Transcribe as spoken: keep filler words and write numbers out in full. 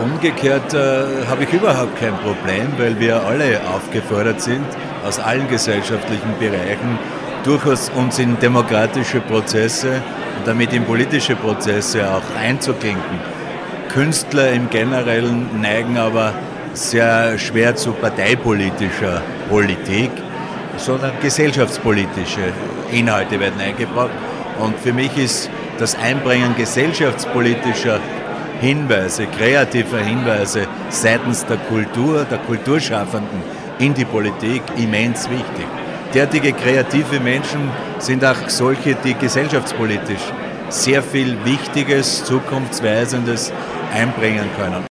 Umgekehrt äh, habe ich überhaupt kein Problem, weil wir alle aufgefordert sind, aus allen gesellschaftlichen Bereichen durchaus uns in demokratische Prozesse und damit in politische Prozesse auch einzuklinken. Künstler im Generellen neigen aber sehr schwer zu parteipolitischer Politik, sondern gesellschaftspolitische Inhalte werden eingebracht. Und für mich ist das Einbringen gesellschaftspolitischer Hinweise, kreativer Hinweise seitens der Kultur, der Kulturschaffenden in die Politik immens wichtig. Derartige kreative Menschen sind auch solche, die gesellschaftspolitisch sehr viel Wichtiges, Zukunftsweisendes einbringen können.